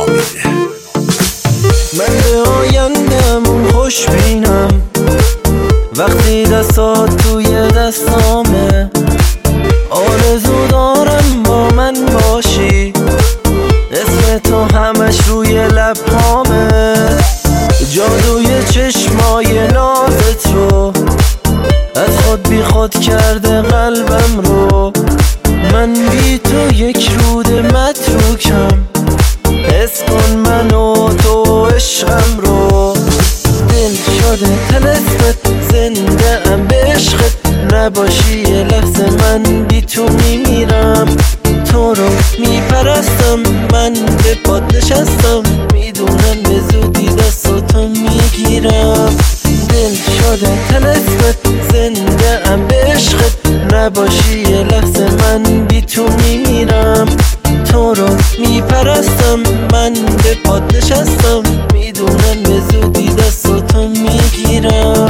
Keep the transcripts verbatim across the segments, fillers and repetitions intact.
من به آینده‌مون خوش بینم وقتی دستات توی دستامه. آرزو دارم با من باشی، اسم تو همش روی لبهامه. جادوی چشمای نازت رو از خود بی خود کرده قلبم رو. من بی تو یک رود متروکم، حس کن من و تو عشقم رو. دل شده طلسمت، زنده ام به عشقت. نباشی یه لحظه من بی تو میمیرم. تو رو میپرستم، من به پات نشستم. میدونم به زودی دستاتو میگیرم. دل شده طلسمت، زنده ام به عشقت. نباشی یه لحظه من بی تو میمیرم. تو رو میپرستم، من به پات نشستم. میدونم به زودی دستاتو میگیرم.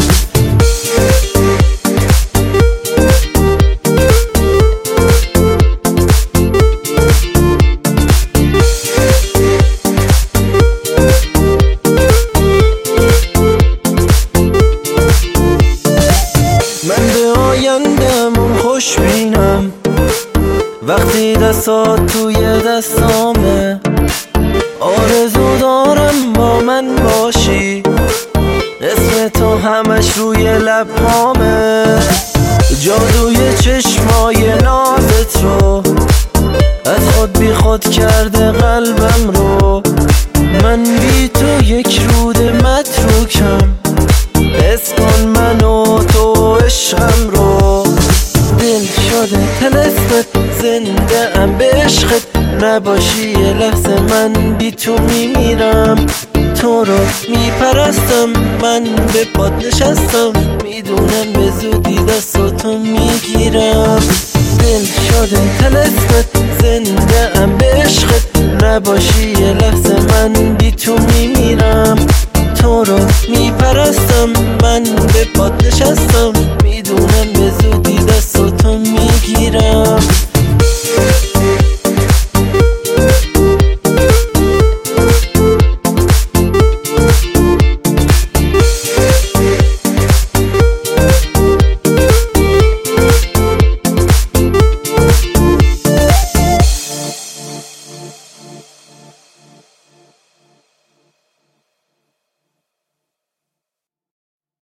من به آینده‌مون خوش بینم وقتی دستات توی دستامه. آرزو دارم با من باشی، اسم تو همش روی لبهامه. جادوی چشمای نازت رو از خود بی خود کرده قلبم رو. من بی تو یک رود متروکم، حس کن من و تو عشقم رو. دل شده طلسمت، زنده ام به عشقت. نباشی یه لحظه من بی تو میمیرم. تو رو میپرستم، من به پات نشستم. میدونم به زودی دستاتو میگیرم. دل شده طلسمت، زنده ام به عشقت. نباشی یه لحظه من بی تو میمیرم. تو رو میپرستم، من به پات نشستم. میدونم به زودی